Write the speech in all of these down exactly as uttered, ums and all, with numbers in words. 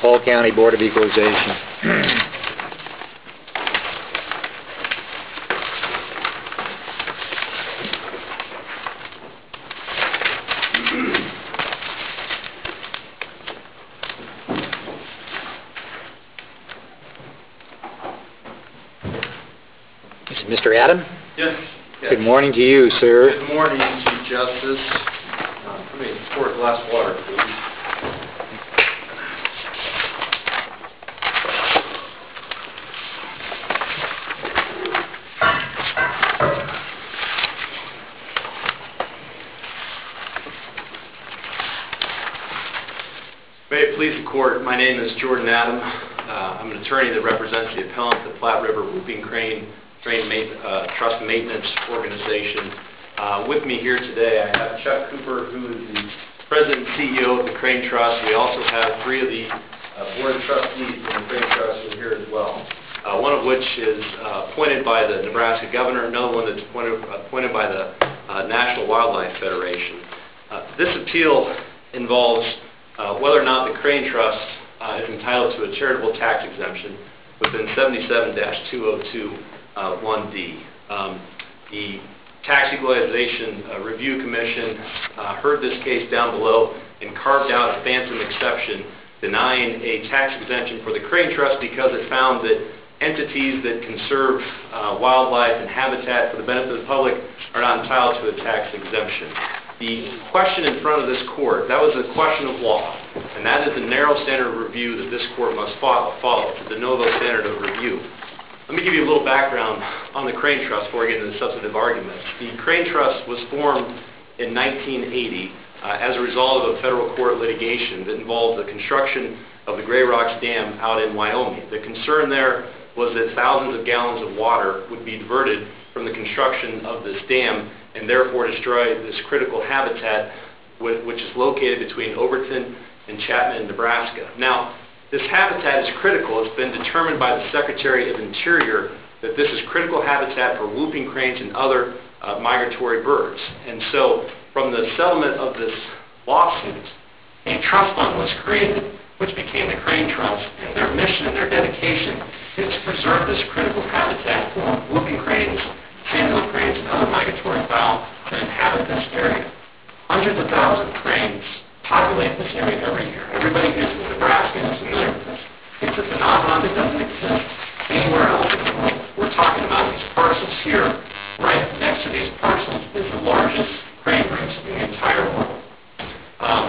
Hall County Board of Equalization. Mister Adam? Yes. yes. Good morning to you, sir. Good morning, Chief Justice. Uh, let me pour a glass of water, please. May it please the Court, my name is Jordan Adam. Uh, I'm an attorney that represents the appellant, the Platte River Whooping Crane Crane uh, Trust Maintenance Organization. Uh, with me here today, I have Chuck Cooper, who is the President and C E O of the Crane Trust. We also have three of the uh, Board of Trustees from the Crane Trust who are here as well, uh, one of which is uh, appointed by the Nebraska Governor, another one that's appointed, appointed by the uh, National Wildlife Federation. Uh, this appeal involves uh, whether or not the Crane Trust uh, is entitled to a charitable tax exemption within seventy-seven dash two oh two one D. Um, the Tax Equalization uh, Review Commission uh, heard this case down below and carved out a phantom exception denying a tax exemption for the Crane Trust because it found that entities that conserve uh, wildlife and habitat for the benefit of the public are not entitled to a tax exemption. The question in front of this Court, that was a question of law, and that is the narrow standard of review that this Court must follow, follow the de novo standard of review. Let me give you a little background on the Crane Trust before we get into the substantive arguments. The Crane Trust was formed in nineteen eighty uh, as a result of a federal court litigation that involved the construction of the Grey Rocks Dam out in Wyoming. The concern there was that thousands of gallons of water would be diverted from the construction of this dam and therefore destroy this critical habitat which is located between Overton and Chapman, Nebraska. Now, this habitat is critical. It's been determined by the Secretary of Interior that this is critical habitat for whooping cranes and other uh, migratory birds. And so, from the settlement of this lawsuit, a trust fund was created, which became the Crane Trust, and their mission and their dedication is to preserve this critical habitat for whooping cranes, sandhill cranes, and other migratory fowl that inhabit this area. Hundreds of thousands of cranes populate this area every year. Everybody who's in Nebraska is familiar with this. It's a phenomenon that doesn't exist anywhere else in the world. We're talking about these parcels here. Right next to these parcels is the largest crane roost in the entire world. Um,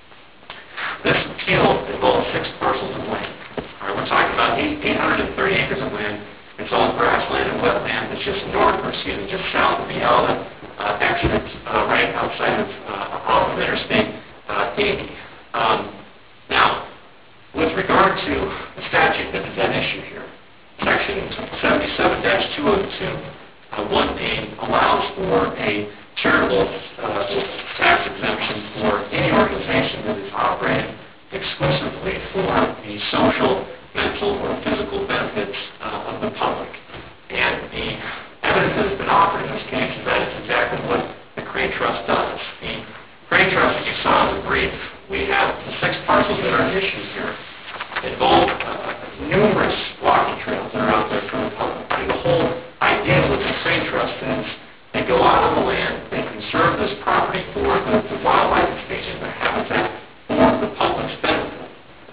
this appeal involves six parcels of land. All right, we're talking about eight hundred thirty acres of land. It's all grassland and wetland. It's just north, or excuse me, just south of the Alda uh, exit, uh, right outside of uh, off of Interstate uh, eighty. Um, now, with regard to the statute that is at issue here, Section seventy-seven dash two oh two one D allows for a charitable uh, tax exemption for any organization that is operating exclusively for the social, mental, or physical benefits uh, of the public. And the evidence that has been offered in this case is that it's exactly what the Crane Trust does. The Crane Trust, as you saw in the brief, we have the six parcels that are at issue here involve uh, numerous walking trails that are out there for the public. And the whole idea with the Crane Trust is they go out on the land, they conserve this property for the, the wildlife and species and the habitat for the public's benefit.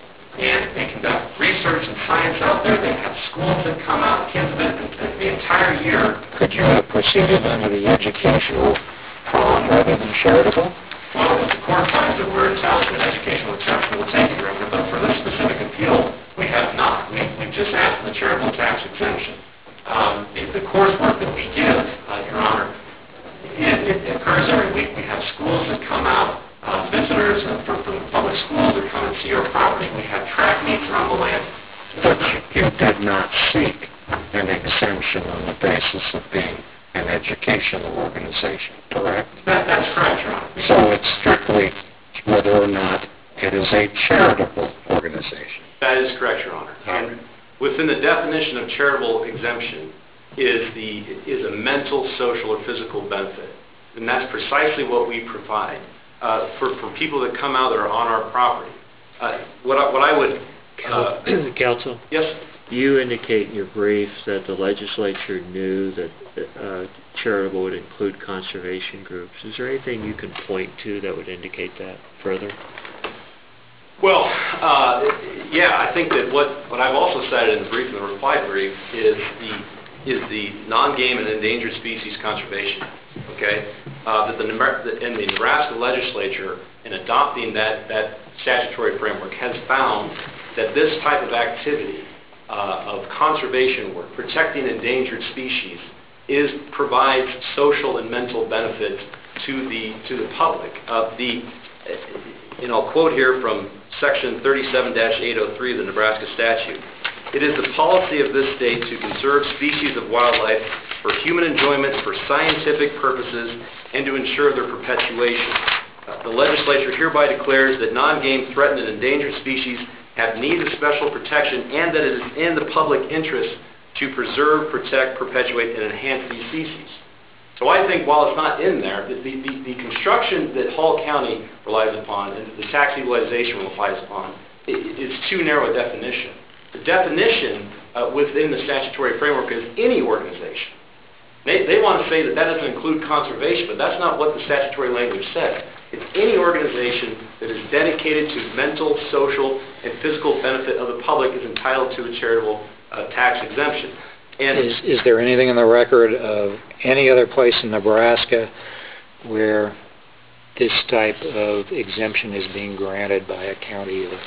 And they conduct research and science out there. They have schools that come out, kids that the entire year. Could you have proceeded under the educational prong rather than charitable? Well, if the court finds that we're entitled to an educational exception, we'll take it, Your Honor. But for this specific appeal, we have not. We, we've just asked for the charitable tax exemption. Um, the, the coursework that we give, uh, Your Honor, it, it occurs every week. We have schools that come out, uh, visitors uh, from, from the public schools that come and see our property. We have track meets around the land. But you did not seek an exemption on the basis of being an educational organization, correct? That, that's correct, Your Honor. So it's strictly whether or not it is a charitable organization. That is correct, Your Honor. And within the definition of charitable exemption is the is a mental, social, or physical benefit. And that's precisely what we provide uh, for, for people that come out that are on our property. Uh, what, I, what I would Uh, Counsel? yes? You indicate in your brief that the legislature knew that uh, charitable would include conservation groups. Is there anything you can point to that would indicate that further? Well, uh, yeah, I think that what, what I've also cited in the brief, in the reply brief, is the is the non-game and endangered species conservation. Okay, uh, that the in the Nebraska legislature, in adopting that that statutory framework, has found that this type of activity uh, of conservation work, protecting endangered species, is provides social and mental benefits to the to the public. Uh, the and I'll quote here from Section thirty-seven dash eight oh three of the Nebraska statute. It is the policy of this state to conserve species of wildlife for human enjoyment, for scientific purposes, and to ensure their perpetuation. Uh, the legislature hereby declares that non-game, threatened, and endangered species have need of special protection, and that it is in the public interest to preserve, protect, perpetuate, and enhance these species. So I think while it's not in there, the, the, the construction that Hall County relies upon and the tax utilization relies upon is too narrow a definition. The definition uh, within the statutory framework is any organization. They, they want to say that that doesn't include conservation, but that's not what the statutory language says. It's any organization that is dedicated to mental, social, and physical benefit of the public is entitled to a charitable uh, tax exemption. And Is, is there anything in the record of any other place in Nebraska where this type of exemption is being granted by a county? Or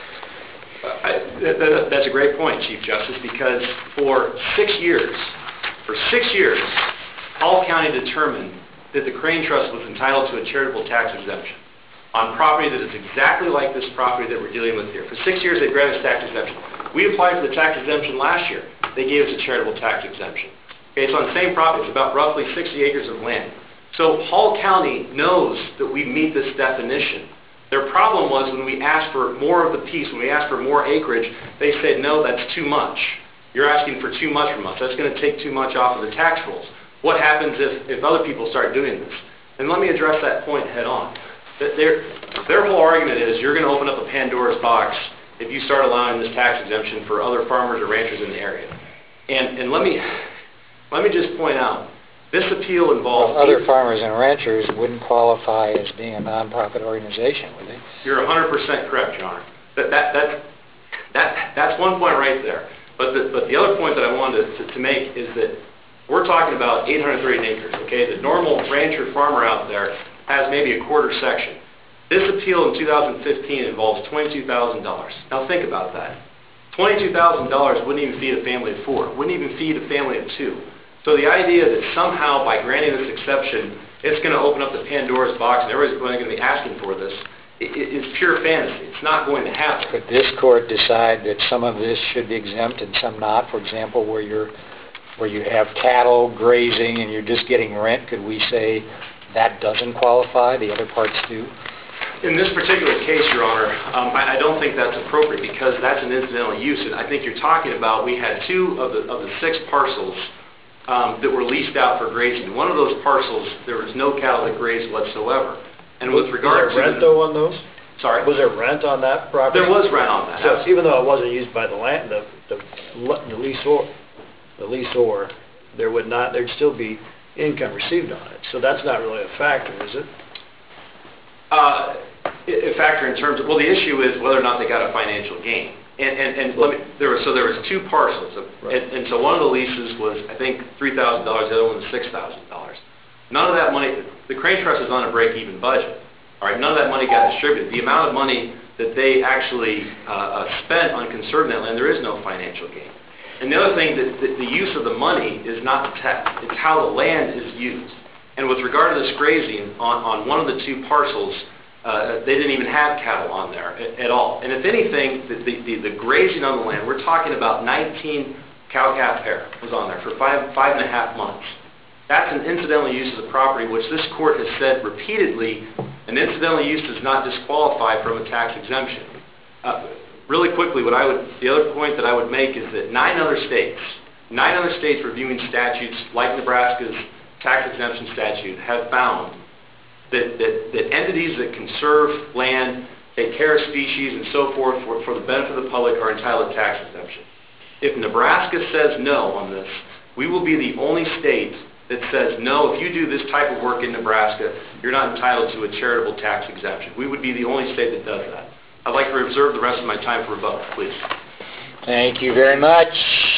Uh, I, that, that, that's a great point, Chief Justice, because for six years, for six years, Hall County determined that the Crane Trust was entitled to a charitable tax exemption on property that is exactly like this property that we're dealing with here. For six years, they granted us tax exemption. We applied for the tax exemption last year. They gave us a charitable tax exemption. Okay, it's on the same property. It's about roughly sixty acres of land. So Hall County knows that we meet this definition. Their problem was when we asked for more of the piece, when we asked for more acreage, they said, no, that's too much. You're asking for too much from us. That's going to take too much off of the tax rolls. What happens if, if other people start doing this? And let me address that point head on. Their, their whole argument is you're going to open up a Pandora's box if you start allowing this tax exemption for other farmers or ranchers in the area. And, and let me let me just point out, this appeal involves... Well, other farmers and ranchers wouldn't qualify as being a nonprofit organization, would they? You're one hundred percent correct, Your Honor. That, that, that, that, that's one point right there. But the, but the other point that I wanted to, to make is that we're talking about eight hundred thirty acres, okay? The normal rancher farmer out there has maybe a quarter section. This appeal in two thousand fifteen involves twenty-two thousand dollars. Now think about that. twenty-two thousand dollars wouldn't even feed a family of four, wouldn't even feed a family of two. So the idea that somehow by granting this exception, it's going to open up the Pandora's box and everybody's going to be asking for this, is pure fantasy. It's not going to happen. Could this court decide that some of this should be exempt and some not? For example, where you're where you have cattle grazing and you're just getting rent, could we say that doesn't qualify, the other parts do? In this particular case, Your Honor, um, I, I don't think that's appropriate because that's an incidental use. And I think you're talking about, we had two of the, of the six parcels um, that were leased out for grazing. One of those parcels, there was no cattle that grazed whatsoever. And with regard was there to... rent, though, on those? Sorry? Was there rent on that property? There was rent on that. So even though it wasn't used by the land, the, the, the leaseor, the leaseor, there would not, there'd still be income received on it. So that's not really a factor, is it? Uh, a factor in terms of, well, the issue is whether or not they got a financial gain. And, and, and let me, there was, so there was two parcels, of, Right. and, and so one of the leases was, I think, three thousand dollars, the other one was six thousand dollars. None of that money, the Crane Trust is on a break-even budget. All right, none of that money got distributed. The amount of money that they actually uh, uh, spent on conserving that land, there is no financial gain. And the other thing, that the, the use of the money is not the tax, it's how the land is used. And with regard to this grazing, on, on one of the two parcels, uh, they didn't even have cattle on there at, at all. And if anything, the, the, the, the grazing on the land, we're talking about nineteen cow-calf pair was on there for five, five and a half months. That's an incidental use of the property, which this court has said repeatedly, an incidental use does not disqualify from a tax exemption. Uh, really quickly, what I would, the other point that I would make is that nine other states, nine other states reviewing statutes like Nebraska's tax exemption statute have found that, that, that entities that conserve land, take care of species, and so forth for, for the benefit of the public are entitled to tax exemption. If Nebraska says no on this, we will be the only state that says, no, if you do this type of work in Nebraska, you're not entitled to a charitable tax exemption. We would be the only state that does that. I'd like to reserve the rest of my time for rebuttal, please. Thank you very much.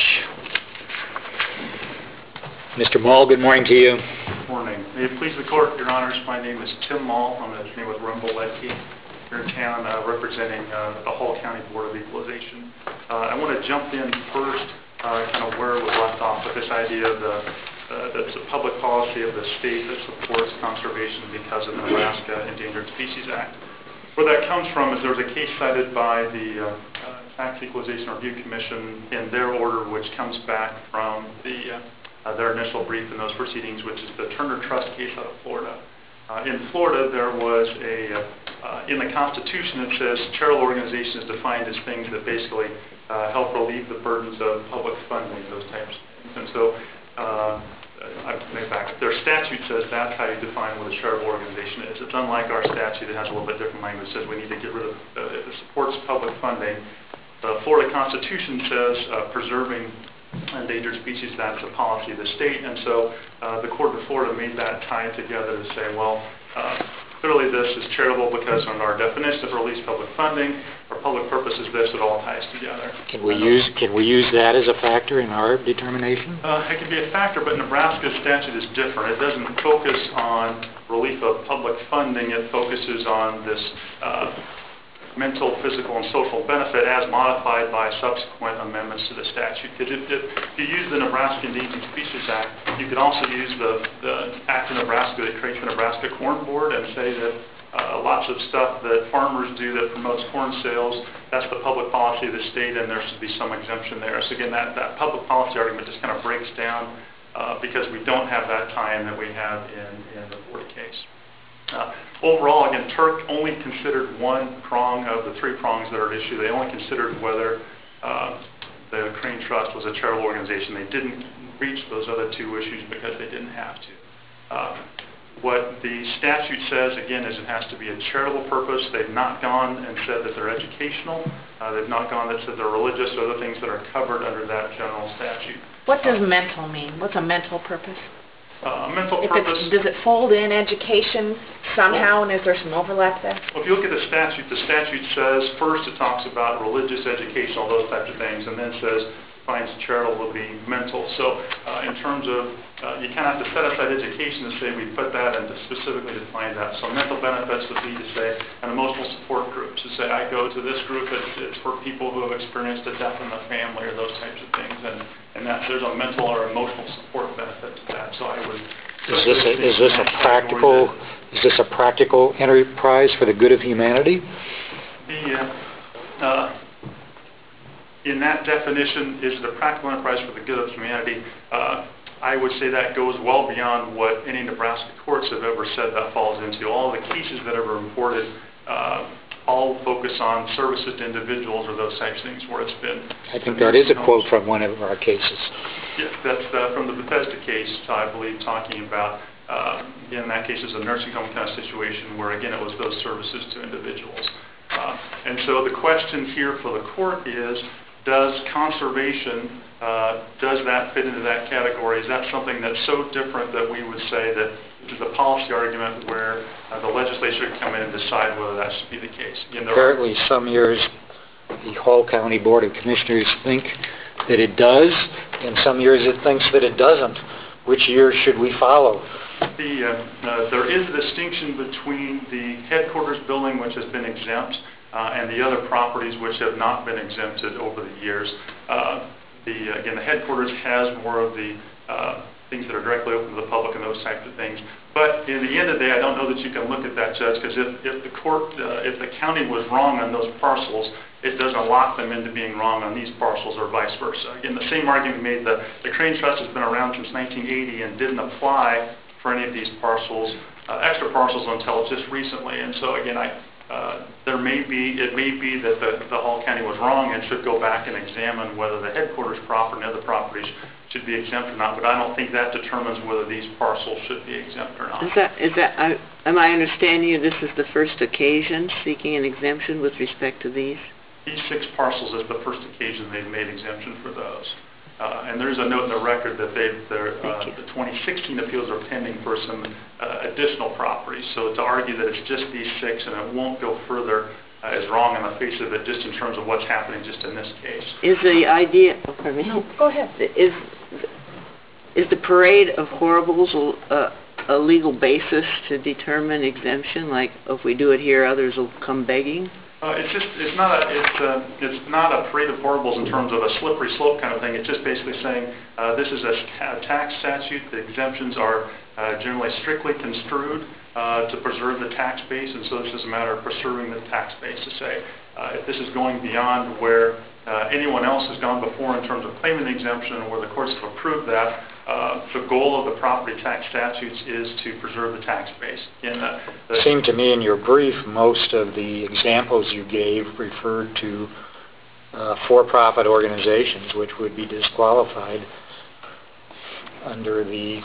Mister Mull, good morning to you. Good morning. May it please the Court, Your Honors, my name is Tim Mull. I'm an attorney with Rumble Ledke here in town, uh, representing uh, the Hall County Board of Equalization. Uh, I want to jump in first, uh, kind of where it was left off with this idea of the Uh, that's a public policy of the state that supports conservation because of the Nebraska Endangered Species Act. Where that comes from is there was a case cited by the uh, uh, Tax Equalization Review Commission in their order, which comes back from the uh, uh, their initial brief in those proceedings, which is the Turner Trust case out of Florida. Uh, in Florida, there was a, uh, in the Constitution it says charitable organization is defined as things that basically uh, help relieve the burdens of public funding, those types of things. And so, uh, I make back. Their statute says that's how you define what a charitable organization is. It's unlike our statute that has a little bit different language. It says we need to get rid of, uh, if it supports public funding. The Florida Constitution says uh, preserving endangered species, that's a policy of the state. And so uh, the court of Florida made that tie together to say, well, uh, clearly this is charitable because under our definition of release public funding, our public purpose is this, it all ties together. Can we use can we use that as a factor in our determination? Uh, it can be a factor, but Nebraska's statute is different. It doesn't focus on relief of public funding. It focuses on this uh, mental, physical, and social benefit as modified by subsequent amendments to the statute. Because if, if you use the Nebraska Endangered Species Act, you could also use the, the Act of Nebraska that creates the Nebraska Corn Board and say that uh, lots of stuff that farmers do that promotes corn sales, that's the public policy of the state, and there should be some exemption there. So again, that, that public policy argument just kind of breaks down uh, because we don't have that tie-in that we have in, in the Florida case. Uh, overall, again, Turk only considered one prong of the three prongs that are at issue. They only considered whether uh, the Crane Trust was a charitable organization. They didn't reach those other two issues because they didn't have to. Uh, what the statute says, again, is it has to be a charitable purpose. They've not gone and said that they're educational. Uh, they've not gone and said they're religious or other things that are covered under that general statute. What does mental mean? What's a mental purpose? Uh, mental If purpose... it's, does it fold in education somehow, and is there some overlap there? Well, if you look at the statute, the statute says, first it talks about religious, educational, those types of things, and then says, finds charitable to be mental. So uh, in terms of, uh, you kind of have to set aside education and say we put that and to specifically define that. So mental benefits would be to say an emotional support group. To say I go to this group, it's, it's for people who have experienced a death in the family or those types of things. And, and that there's a mental or emotional support benefit to that. So I would... Is this a, is this a practical is this a practical enterprise for the good of humanity? The, uh, uh, in that definition, is it a practical enterprise for the good of humanity? Uh, I would say that goes well beyond what any Nebraska courts have ever said that falls into. All the cases that are reported uh, all focus on services to individuals or those types of things where it's been... I think that is a quote from one of our cases. Yes, that's uh, from the Bethesda case, I believe, talking about, uh, in that case, is a nursing home kind of situation where, again, it was those services to individuals. Uh, and so the question here for the court is, does conservation, uh, does that fit into that category? Is that something that's so different that we would say that this is a policy argument where uh, the legislature can come in and decide whether that should be the case? Again, Apparently, some years the Hall County Board of Commissioners think that it does, and some years it thinks that it doesn't. Which year should we follow? The, uh, uh, there is a distinction between the headquarters building, which has been exempt, Uh, and the other properties which have not been exempted over the years. Uh, the, again, the headquarters has more of the uh, things that are directly open to the public and those types of things. But in the end of the day, I don't know that you can look at that, Judge, because if, if the court, uh, if the county was wrong on those parcels, it doesn't lock them into being wrong on these parcels or vice versa. Again, the same argument made, the, the Crane Trust has been around since nineteen eighty and didn't apply for any of these parcels, uh, extra parcels until just recently. And so, again, I uh, there may be, it may be that the, the Hall County was wrong and should go back and examine whether the headquarters property and other properties should be exempt or not, but I don't think that determines whether these parcels should be exempt or not. Is that, is that, I- am I understanding you, this is the first occasion seeking an exemption with respect to these? These six parcels is the first occasion they've made exemption for those. Uh, and there's a note in the record that they've, their, uh, the twenty sixteen appeals are pending for some uh, additional properties. So to argue that it's just these six and it won't go further uh, is wrong on the face of it, just in terms of what's happening just in this case. Is the idea, oh, pardon me. No, go ahead. Is, is the parade of horribles a, a legal basis to determine exemption? Like, if we do it here, others will come begging? Uh, it's just, it's not a, it's, uh, it's not a parade of horribles in terms of a slippery slope kind of thing. It's just basically saying uh, this is a, a tax statute. The exemptions are uh, generally strictly construed uh, to preserve the tax base, and so this is a matter of preserving the tax base to say uh, if this is going beyond where uh, anyone else has gone before in terms of claiming the exemption and where the courts have approved that, Uh, the goal of the property tax statutes is to preserve the tax base. And, uh, the It seemed to me in your brief, most of the examples you gave referred to uh, for-profit organizations, which would be disqualified under the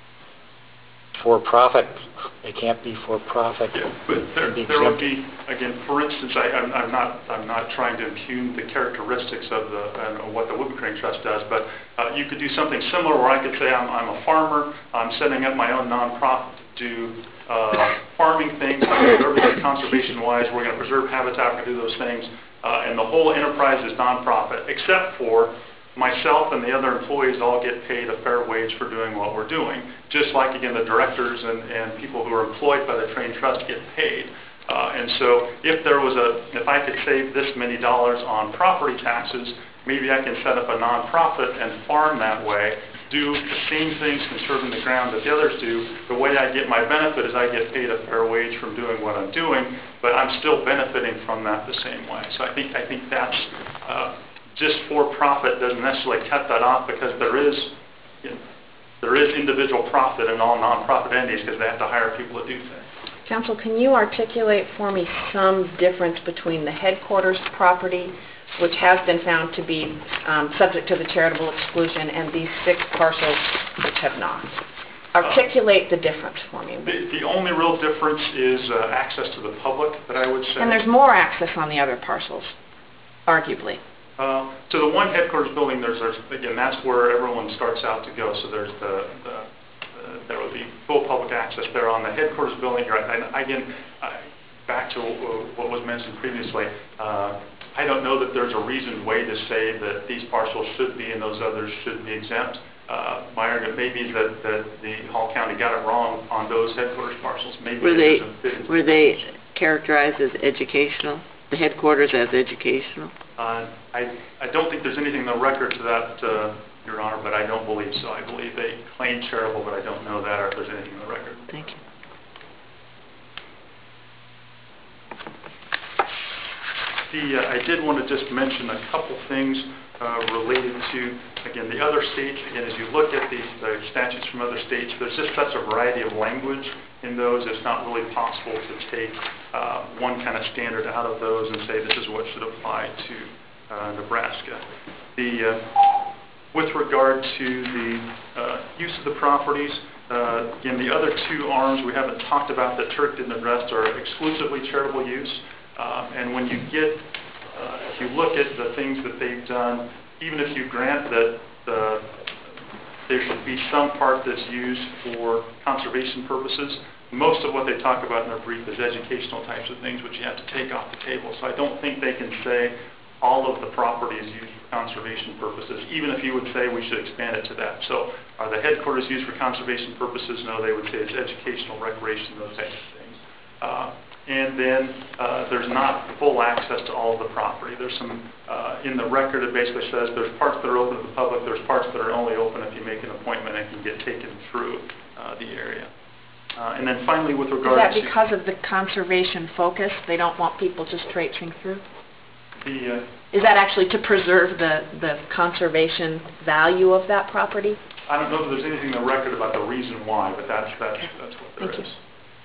for-profit. They can't be for-profit. Yeah, but there, there would be, again, for instance, I, I'm, I'm not I'm not trying to impugn the characteristics of the uh, what the Whooping Crane Trust does, but uh, you could do something similar where I could say I'm, I'm a farmer, I'm setting up my own nonprofit to do uh, farming things, I'm doing everything conservation-wise, we're going to preserve habitat, we're going to do those things, uh, and the whole enterprise is nonprofit, except for myself and the other employees all get paid a fair wage for doing what we're doing, just like, again, the directors and, and people who are employed by the Crane Trust get paid. Uh, and so if there was a, if I could save this many dollars on property taxes, maybe I can set up a nonprofit and farm that way, do the same things conserving the ground that the others do. The way I get my benefit is I get paid a fair wage from doing what I'm doing, but I'm still benefiting from that the same way. So I think, I think that's, uh, just for-profit doesn't necessarily cut that off, because there is, you know, there is individual profit in all nonprofit entities because they have to hire people to do things. Counsel, can you articulate for me some difference between the headquarters property, which has been found to be um, subject to the charitable exclusion, and these six parcels which have not? Articulate uh, the difference for me. The, the only real difference is uh, access to the public, that I would say. And there's more access on the other parcels, arguably. Uh, to the one headquarters building, there's, there's again, that's where everyone starts out to go. So there's the, the uh, there would be full public access there on the headquarters building. You're right. And again, uh, back to uh, what was mentioned previously, uh, I don't know that there's a reasoned way to say that these parcels should be and those others should be exempt. Uh, my argument may be that, that the Hall County got it wrong on those headquarters parcels. Maybe were they were they characterized as educational? The headquarters as educational? Uh, I, I don't think there's anything in the record to that, uh, Your Honor, but I don't believe so. I believe they claim charitable, but I don't know that or if there's anything in the record. Thank you. The, uh, I did want to just mention a couple things uh, related to, again, the other states. Again, as you look at these uh, statutes from other states, there's just such a variety of language in those. It's not really possible to take uh, one kind of standard out of those and say this is what should apply to uh, Nebraska. The, uh, with regard to the uh, use of the properties, uh, again, the other two arms we haven't talked about that Turk didn't address are exclusively charitable use. Uh, and when you get, uh, if you look at the things that they've done, even if you grant that uh, there should be some part that's used for conservation purposes, most of what they talk about in their brief is educational types of things, which you have to take off the table. So I don't think they can say all of the property is used for conservation purposes, even if you would say we should expand it to that. So are the headquarters used for conservation purposes? No, they would say it's educational, recreation, those types of things. Uh, And then uh, there's not full access to all of the property. There's some, uh, in the record it basically says there's parts that are open to the public, there's parts that are only open if you make an appointment and can get taken through uh, the area. Uh, and then finally with regard to... Is that because of the conservation focus? They don't want people just traipsing through? The, uh, Is that actually to preserve the, the conservation value of that property? I don't know if there's anything in the record about the reason why, but that's, that's, that's what there Thank is. you.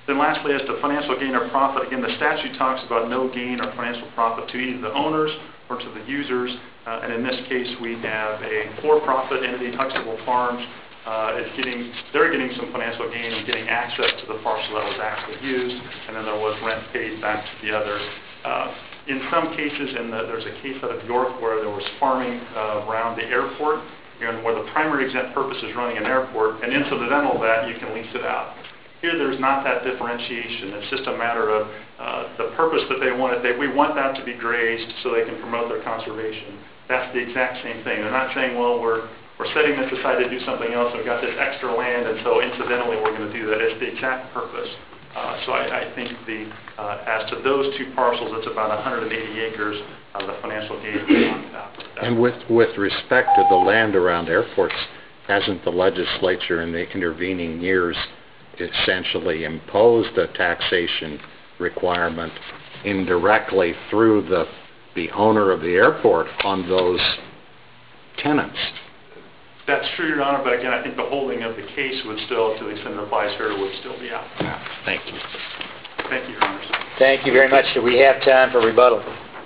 Then lastly, as to financial gain or profit, again, the statute talks about no gain or financial profit to either the owners or to the users. Uh, and in this case, we have a for-profit entity, Huxtable Farms, uh, is getting, they're getting some financial gain and getting access to the parcel that was actually used, and then there was rent paid back to the other. Uh, in some cases, in the, there's a case out of York where there was farming uh, around the airport, and where the primary exempt purpose is running an airport, and incidental to that, you can lease it out. Here, there's not that differentiation. It's just a matter of uh, the purpose that they want it. They, we want that to be grazed so they can promote their conservation. That's the exact same thing. They're not saying, well, we're we're setting this aside to do something else, and we've got this extra land, and so incidentally we're going to do that. It's the exact purpose. Uh, so I, I think the uh, as to those two parcels, it's about one hundred eighty acres of the financial gain on top. And with, with respect to the land around airports, hasn't the legislature in the intervening years essentially imposed a taxation requirement indirectly through the, the owner of the airport on those tenants? That's true, Your Honor, but again, I think the holding of the case would still, to the extent it applies here, would still be out. Yeah, thank you. Thank you, Your Honor. Thank you very much. Do we have time for rebuttal?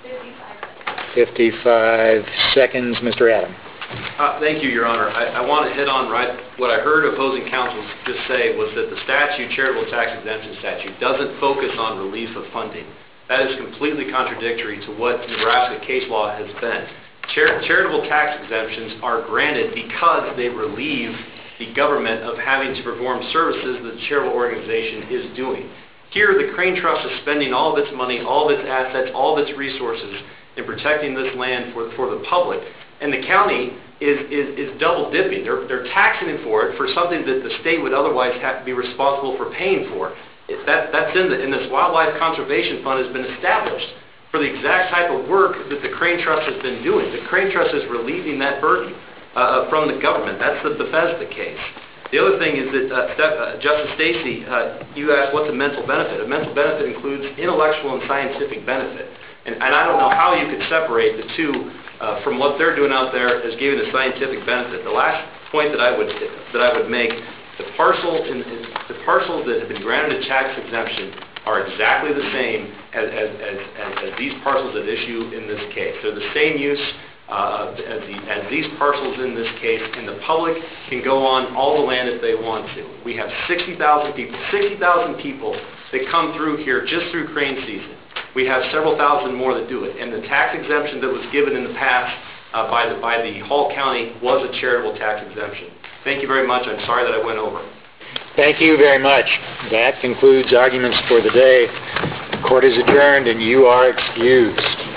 fifty-five seconds, Mister Adam. Uh, thank you, Your Honor. I, I want to hit on right what I heard opposing counsel just say was that the statute, charitable tax exemption statute, doesn't focus on relief of funding. That is completely contradictory to what Nebraska case law has been. Char- charitable tax exemptions are granted because they relieve the government of having to perform services that the charitable organization is doing. Here, the Crane Trust is spending all of its money, all of its assets, all of its resources in protecting this land for, for the public. And the county is, is, is double dipping. They're, they're taxing it for it for something that the state would otherwise have to be responsible for paying for. It, that, that's in, the, in this Wildlife Conservation Fund has been established for the exact type of work that the Crane Trust has been doing. The Crane Trust is relieving that burden uh, from the government. That's the Bethesda case. The other thing is that, uh, Steph, uh, Justice Stacey, uh, you asked what's a mental benefit. A mental benefit includes intellectual and scientific benefit. And, and I don't know how you could separate the two uh, from what they're doing out there as giving a scientific benefit. The last point that I would that I would make: the parcel in, in, the parcels that have been granted a tax exemption are exactly the same as, as, as, as, as these parcels at issue in this case. They're the same use uh, as, the, as these parcels in this case, and the public can go on all the land if they want to. We have sixty thousand people, sixty thousand people that come through here just through crane season. We have several thousand more that do it, and the tax exemption that was given in the past uh, by, the, by the Hall County was a charitable tax exemption. Thank you very much. I'm sorry that I went over. Thank you very much. That concludes arguments for the day. The court is adjourned and you are excused.